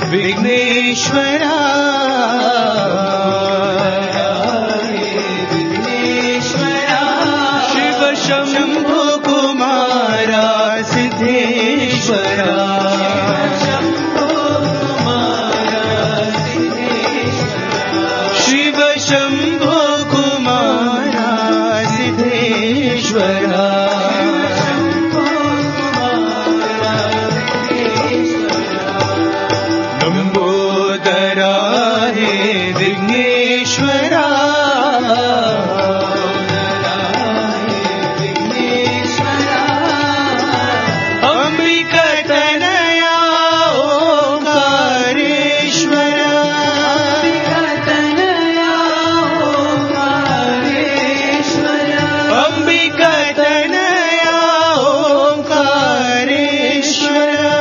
विघ्नेश्वरा शिव शंभो कुमारा सिद्धेश्वरा शिव शंभो कुमारा सिद्धेश्वरा लंबोदरा हे विघ्नेश्वरा अंबिकातनया ओंकारेश्वरा अंबिकातनया ओंकारेश्वरा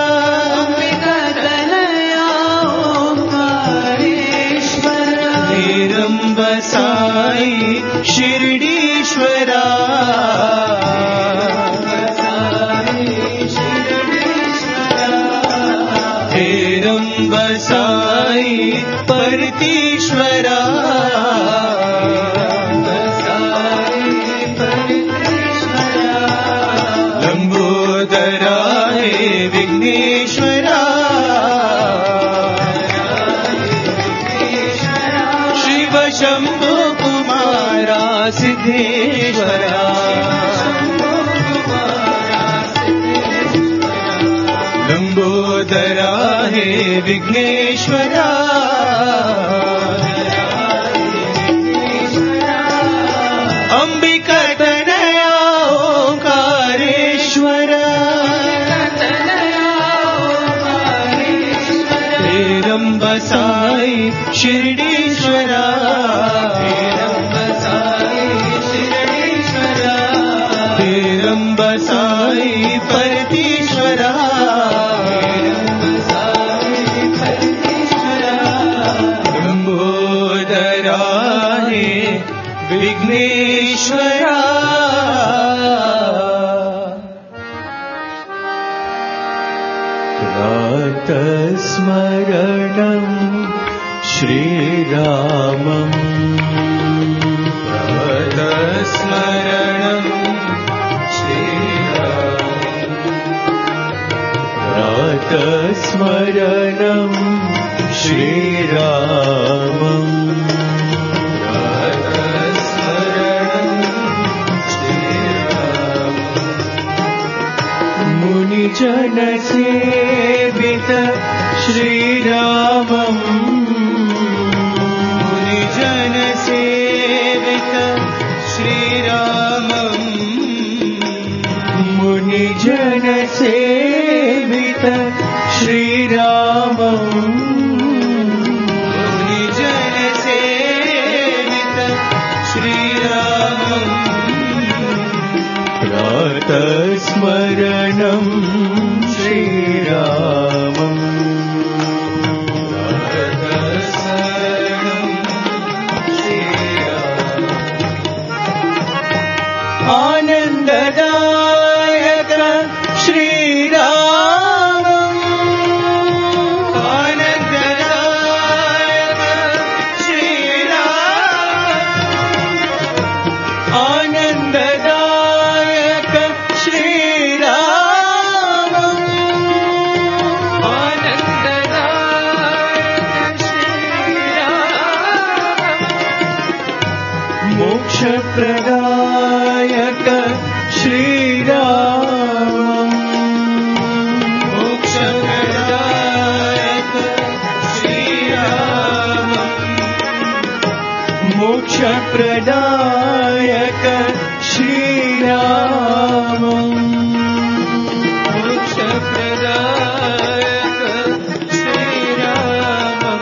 निरंब साई शिरडीश्वरा निरंब साई परतीश्वरा लंबोदरा हे विघ्नेश्वरा शिव शंभो कुमारा सिद्धेश्वरा लंबोदरा हे विघ्नेश्वरा अंबिकातनया ओंकारेश्वरा निरंब साई शिरडीश्वरा निरंब साई परतीश्वरा लंबोदरा हे विघ्नेश्वरा प्रातस्मरणं श्रीरामम् प्रातस्मरणं प्रातस्मरणं श्रीरामम् मुनिजनसेवित श्रीरामम् मुनिजनसेवित श्रीरामम् मुनिजनसेवित श्रीरामम् मुनिजनसेवित श्रीरामम् प्रातस्मरणं श्रीरामम् आनन्ददायक श्रीरामम् आनन्ददायक श्रीरामम् आनन्ददायक श्रीरामम् आनन्ददायक श्रीरामम् मोक्षप्रदायक श्रीरामम् मोक्षप्रदायक श्रीरामम् मोक्षप्रदायक श्रीरामम् मोक्षप्रदायक श्रीरामम्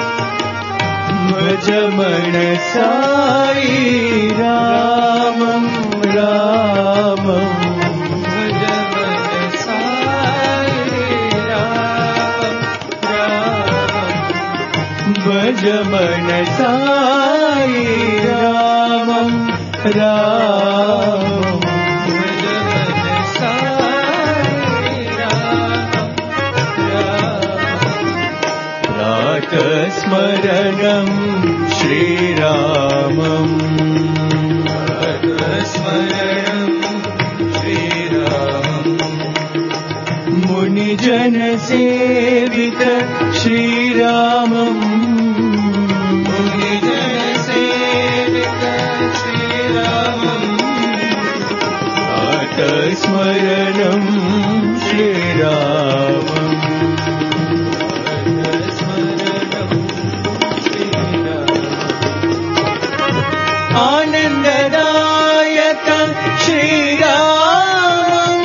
भज मन साई रामम् रामम् भज मन साई रामम् रामम् भज मन साई रामम् रामम् भज मन साई रामम् रामम् भजस्मरणं श्रीरामम् भजस्मरणं श्रीरामम् मुनिजनसेवित श्रीरामम् मुनिजनसेवित श्रीरामम् आत्मस्मरणं श्रीरामम् आनन्ददायक श्रीरामम्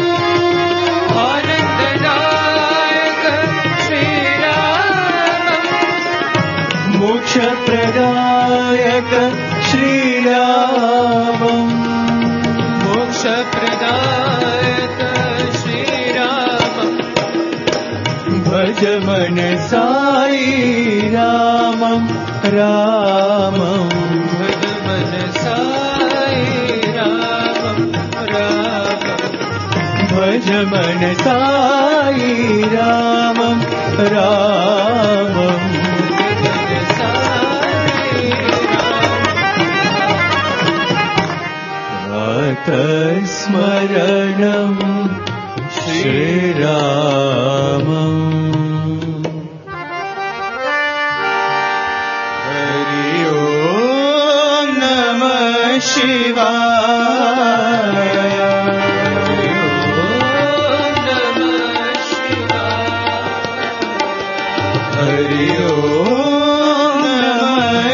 आनन्ददायक श्रीरामम् मोक्षप्रदायक श्रीरामम् मोक्षप्रदायक श्रीरामम् भज मन साई रामम् रामम् भज मन साई रामम् रामम् प्रातस्मरणं श्रीरामम् हरि ओम नमः शिवाय हरि ओम नमः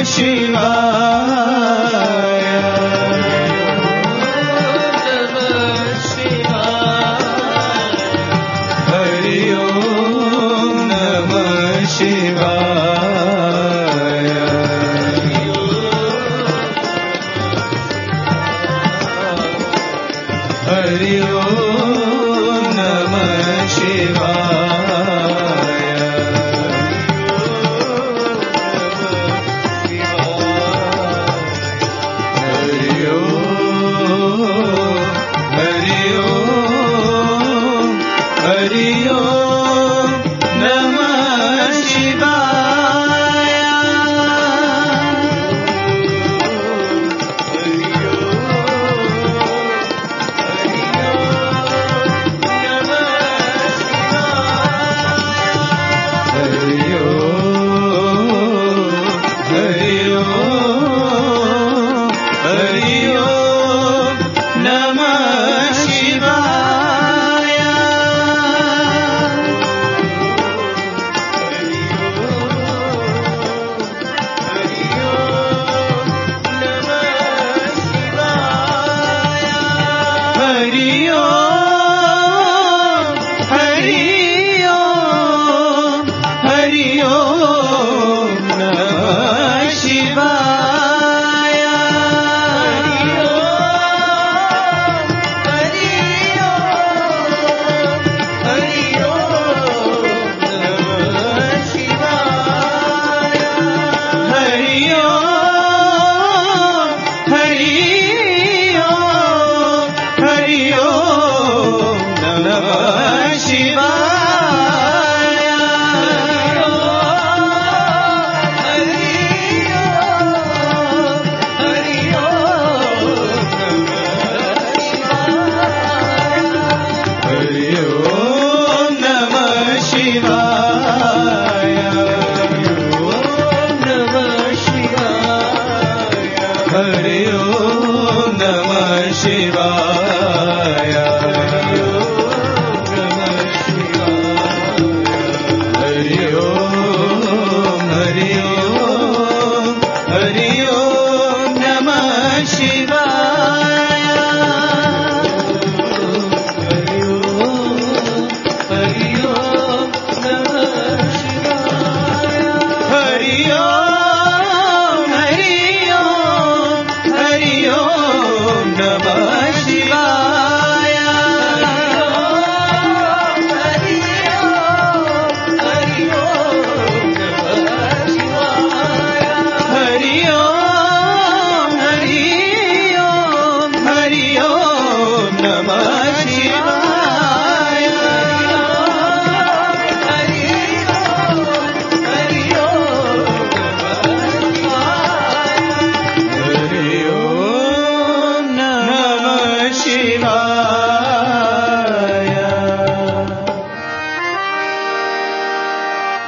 शिवाय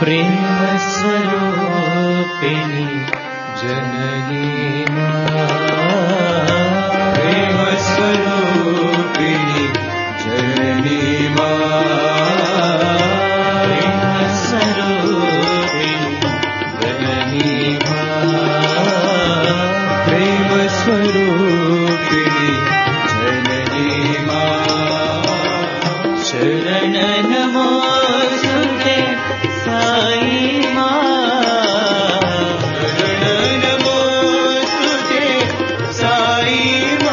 ప్రేమ స్వరూపిణి జననీ ప్రేమ స్వరూపిణి జననీ ప్రేమ స్వరూపిణి జననీ ప్రేమ స్వరూపిణి జననీ శరణ నమోస్తుతే సాయి శరణ నమోస్తుతే సాయి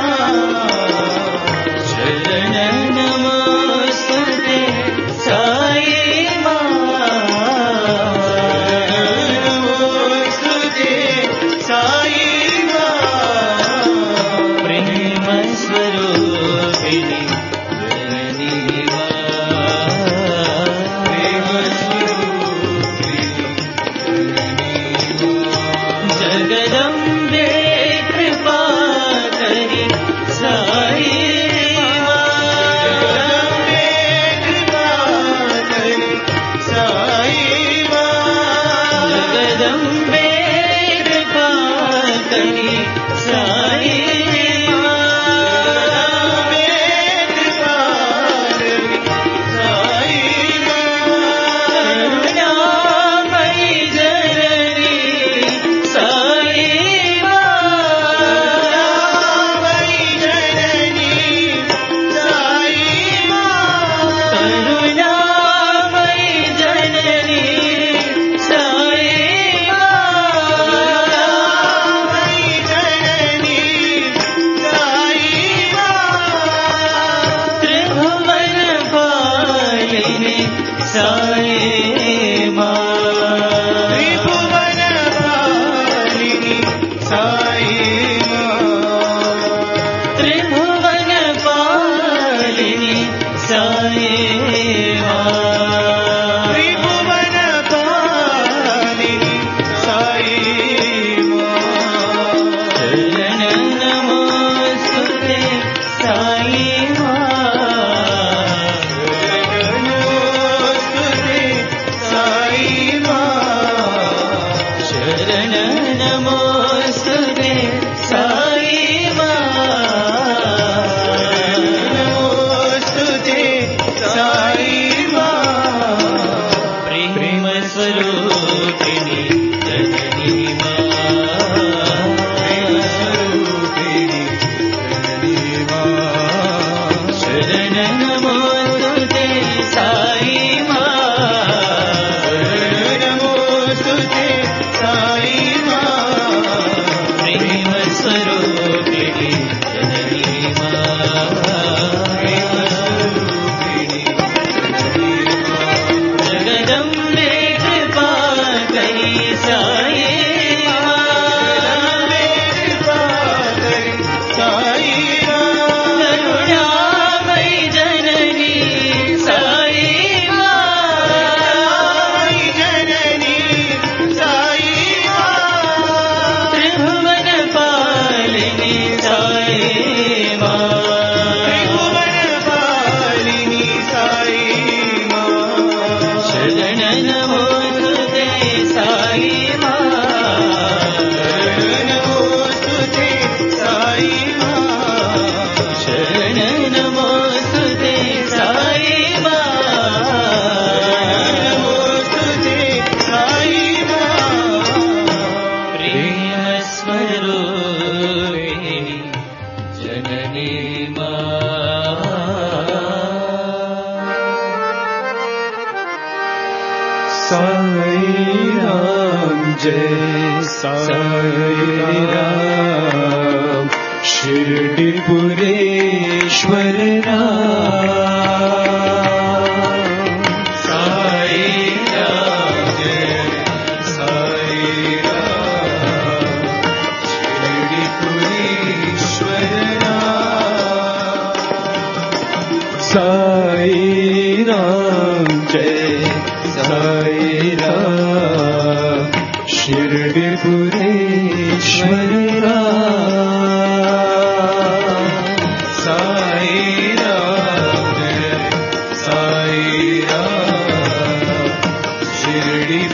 శరణ నమోస్తుతే సాయి నమోస్తుతే సాయి ప్రేమ స్వరూపిణి జగదంబే కృపాకరి సాయి జగదంబే కృపాకరి సాయి जय साई राम शिरडीपुरेश्वर राम साई राम जय साई राम शिरडीपुरेश्वर राम साई राम जय साई राम शिरडीपुरेश्वर राम साई राम जय साई राम शिरडी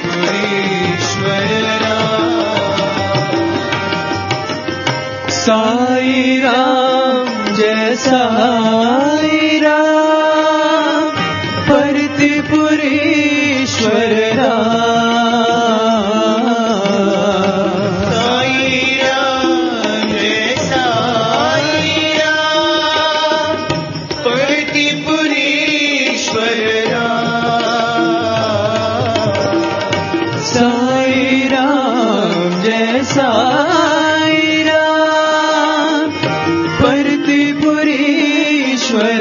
साई राम जय साई राम परतिपुरीश्वर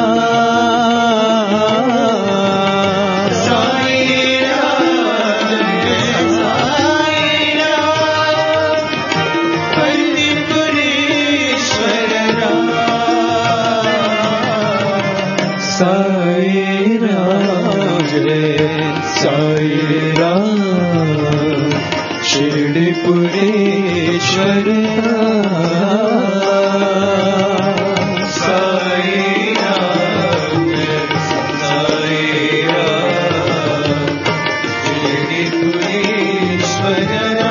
राम साई राम जय साई राम परतिपुरीश्वर राम साई राम जय साई राम शिरडीपुरीश्वर साई राम साई राम शिरडीपुरीश्वर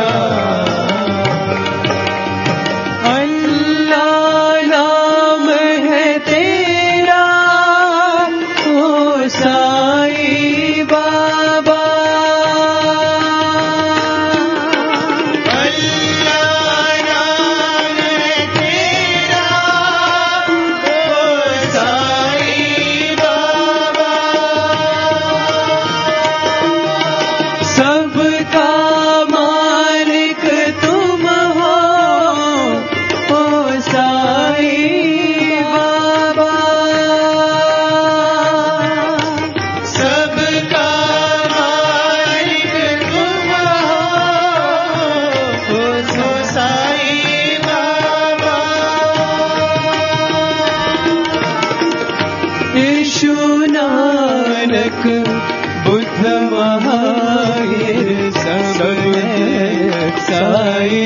अल्लाह नाम है तेरा ओ साई बाबा यीशु नानक बुद्ध महावीर सब एक साई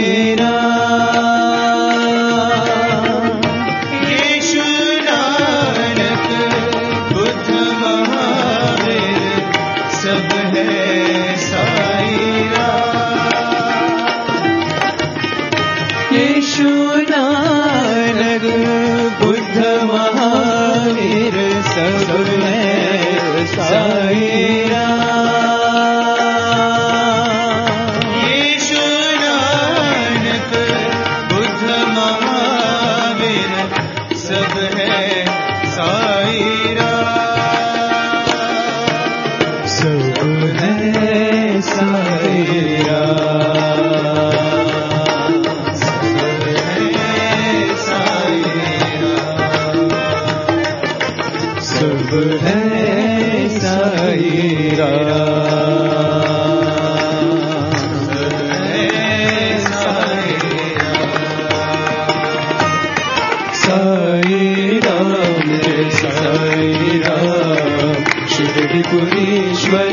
राम यीशु नानक बुद्ध महावीर सब है साई राम यीशु नानक बुद्ध महावीर सब है साई राम यीशु नानक बुद्ध महावीर सब है साई राम सब है साई राम सब है साई राम सब है साई राम जय साई राम शिरडीपुरीश्वर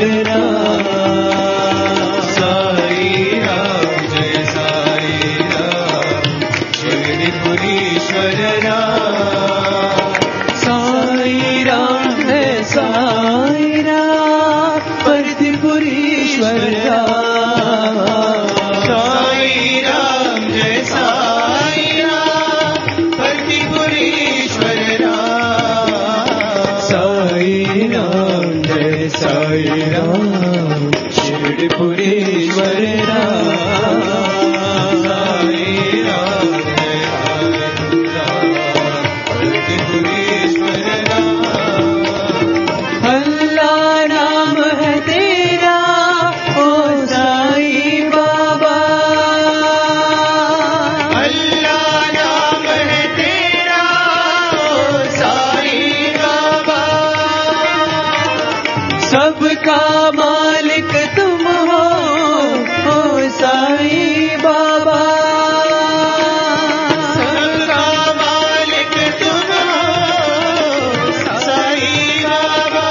राम साई राम जय साई राम शिरडीपुरीश्वर राम साई राम जय साई राम परतिपुरीश्वर राम साई राम जय साई राम परतिपुरीश्वर राम साई राम जय साई राम शिरडीपुरीश्वर राम साई राम जय साई राम परतिपुरीश्वर राम अल्लाह नाम है तेरा ओ साई बाबा अल्लाह नाम है तेरा ओ साई बाबा सबका मालिक तुम हो ओ साई बाबा सबका मालिक तुम हो साई बाबा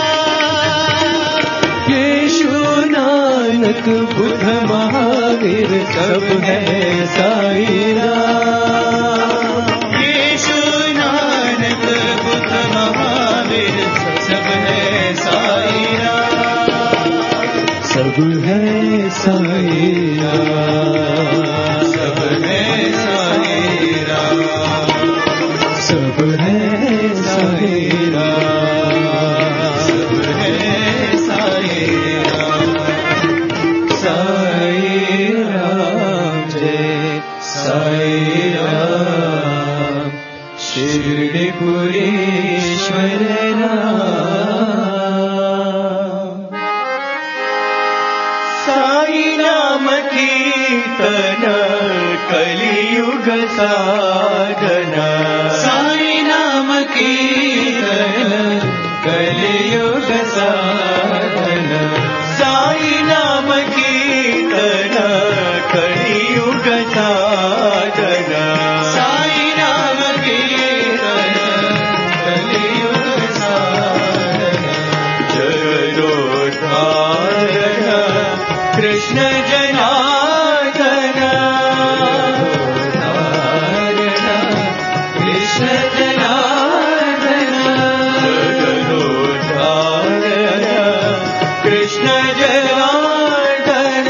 यीशु नानक बुद्ध महावीर सब है साई राम यीशु नानक बुद्ध महावीर सब है साई राम सब है साई राम सब है साई राम सब है साई राम सब है साई राम साई राम जय साई राम शिरडीपुरीश्वर राम साधना साई नाम कीर्तन कलियुग साधना साई नाम कीर्तन कलियुग साधना साई नाम कीर्तन कलियुग साधना जगदोद्धारण कृष्ण जनार्दन कृष्ण जनार्दन जगदोद्धारण कृष्ण जनार्दन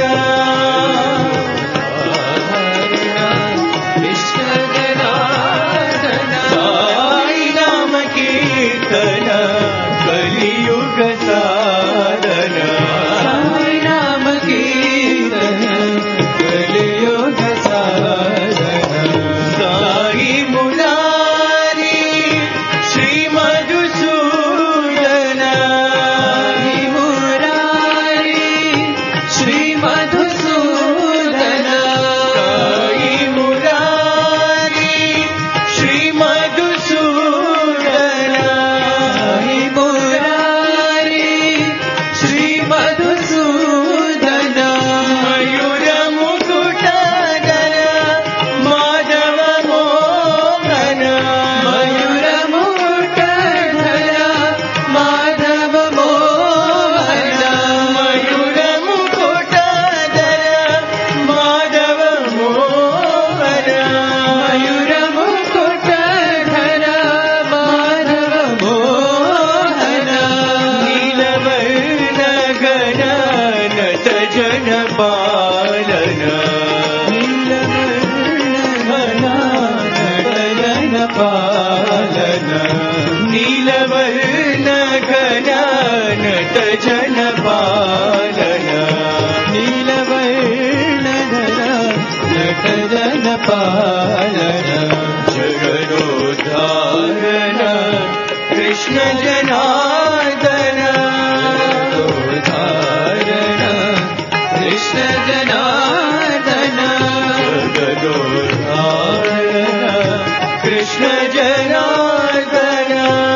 कृष्ण जनार्दन साई नाम कीर्तन कलियुग साधना साई नाम कीर्तन कलियुग साधना साई मुरारी श्री मधुसूदन साई मुरारी श्री मधुसूदन साई मुरारी श्री मधुसूदन साई मुरारी श्री मधुसूदन मयूर मुकुटधर माधव मोहन मयूर मुकुटधर माधव मोहन मयूर मुकुटधर माधव मोहन मयूर मुकुटधर माधव मोहन नीलवर्ण गणन सजन पालन नीलवर्ण पालन नीलवर्ण गणन सजन पालन नीलवर्ण सजन पालन जगदोद्धारण कृष्ण जनार्दन जगदोद्धारण कृष्ण जनार्दन जगदोद्धारण कृष्ण जनार्दन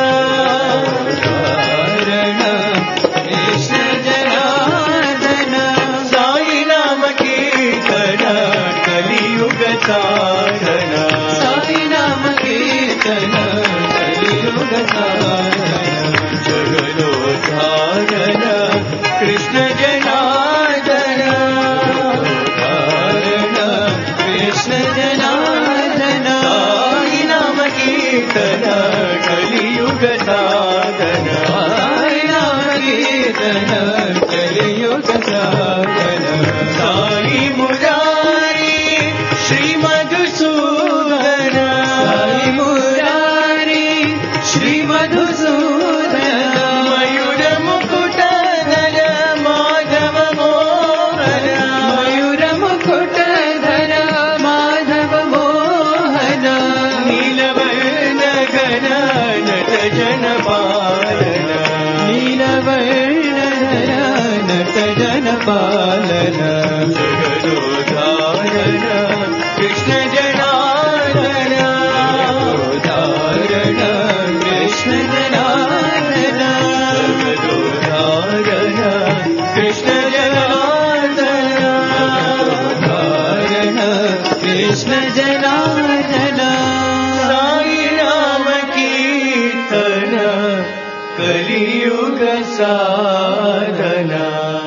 जगदोद्धारण कृष्ण जनार्दन साई नाम कीर्तन कलियुग साधना साई नाम कीर्तन कलियुग साधना जगदोद्धारण कृष्ण जनार्दन जगदोद्धारण कृष्ण जनार्दन साई नाम कीर्तन कलियुग साधना साई नाम कीर्तन कलियुग साधना साई मुरारी श्री मधुसूदन साई मुरारी श्री मधुसूदन मयूर मुकुटधर माधव मोहन मयूर मुकुटधर माधव मोहन नीलवर्ण गणन सजन पालन नीलवर्ण गणन सजन पालन जगदोद्धारण कृष्ण जनार्दन जगदोद्धारण कृष्ण जनार्दन जगदोद्धारण कृष्ण जनार्दन जगदोद्धारण कृष्ण जनार्दन साई नाम कीर्तन कलियुग साधना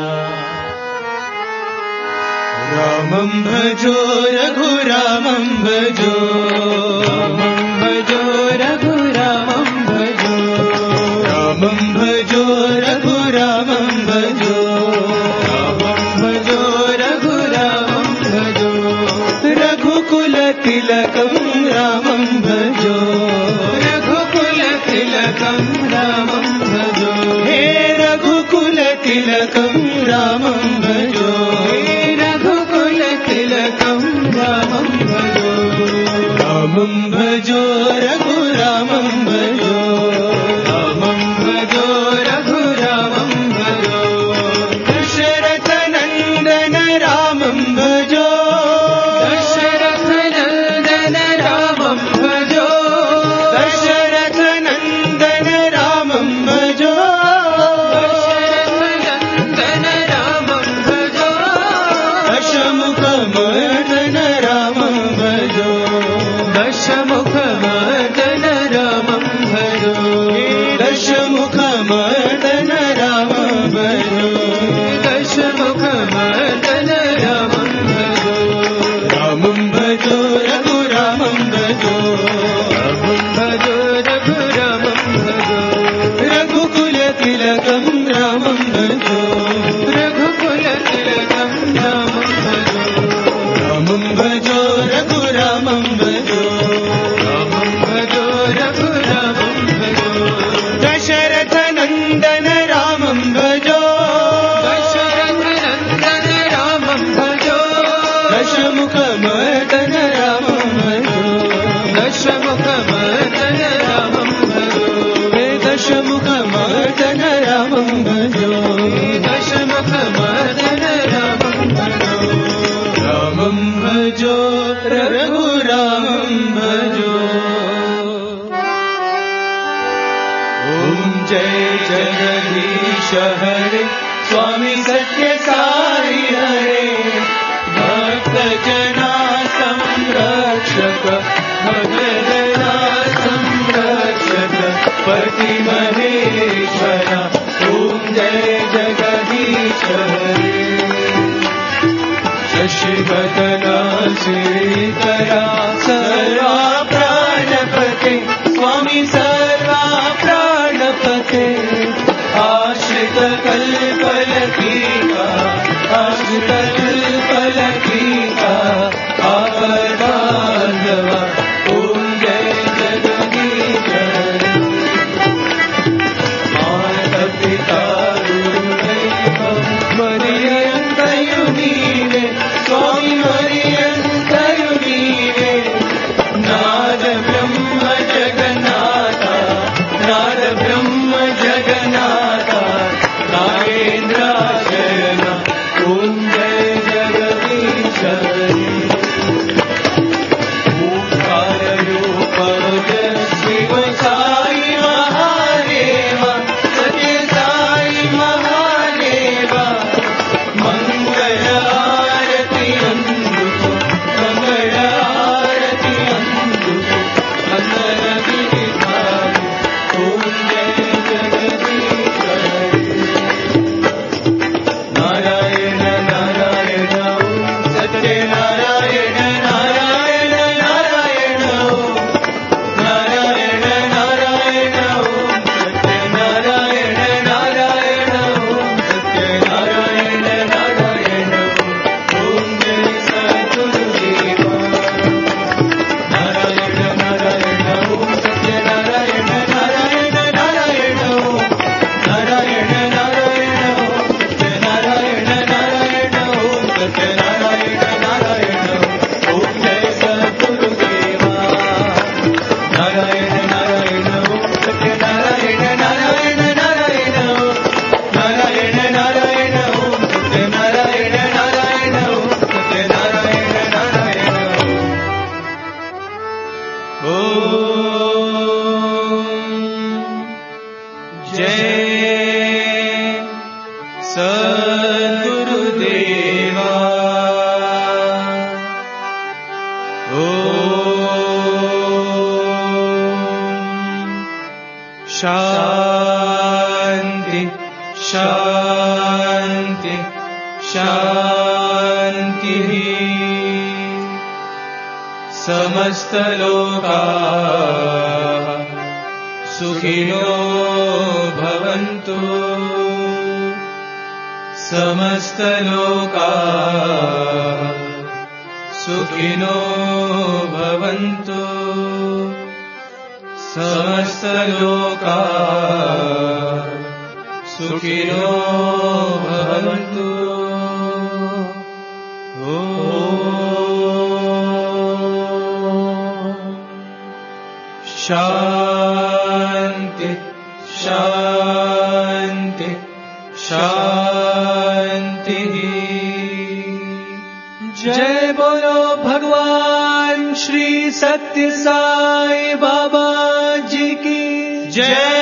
रामं भजो रघुरामं भजो रघुरामं भजो रामं भजो रघुरामं भजो रामं भजो रघुरामं भजो रघुकुल तिलकं रामं भजो रघुकुल तिलकं रामं भजो हे रघुकुल तिलकं रामं भजो रघुकुल तिलकं रामं भजो रामं भजो रघुरामं भजो रामं भजो रघुरामं भजो दशरथ नंदन रामं भजो दशरथ नंदन नन्दन रामं भजो दशरथनन्दन रामं भजो दशमुखमर्दन रामं भजो दशमुखमर्दन रामं भजो हे दशमुखमर्दन रामं भजो दशमुखमर्दन रामं भजो रामं भजो रघुरामं भजो ॐ जय जगदीश हरे स्वामी सत्य साई हरे भक्त जना संरक्षक भगजना संरक्षक पति महेश्वरा ॐ जय जगदीश हरे शशिवदना श्रीकरा सर्वा प्राणपते स्वामी सर्वा प्राणपते आश्रित कल्पलतीका आश्रित कल्पलतीका आपदार्धवा ॐ जय जगदीश हरे माता पिता गुरुदैवं मरियन्तयु नीवे स्वामी मरियन्तयु नीवे नाद ब्रह्म जगन्नाथा नाद ब्रह्म जगन्नाथा नागेन्द्राशयना ॐ जय जगदीश हरे ओंकाररूपमजस्विव साई महादेव सत्य साई महादेव मंगल आरती अंदुको मंगल आरती अंदुको मंगल गिरिधारी ॐ जय जगदीश हरे नारायण नारायण ॐ सत्य नारायण नारायण नारायण ॐ नारायण नारायण ॐ सत्य नारायण नारायण ॐ सत्य नारायण नारायण ॐ जय सद्गुरुदेवा नारायण नारायण ॐ सत्य नारायण नारायण नारायण ॐ नारायण नारायण ॐ सत्य नारायण नारायण ॐ सत्य नारायण नारायण ॐ जय सद्गुरुदेवा नारायण नारायण ॐ सत्य नारायण नारायण नारायण ॐ नारायण नारायण ॐ सत्य नारायण नारायण ॐ सत्य नारायण नारायण ॐ जय सद्गुरुदेवा ॐ शान्ति शान्ति शान्तिः समस्तलोकाः सुखिनो भवन्तु समस्तलोकाः सुखिनो भवन्तु समस्तलोकाः सुखिनो भवन्तु ॐ शान्ति शान्ति शान्तिः जय बोलो भगवान श्री सत्य साई बाबा जी की जय।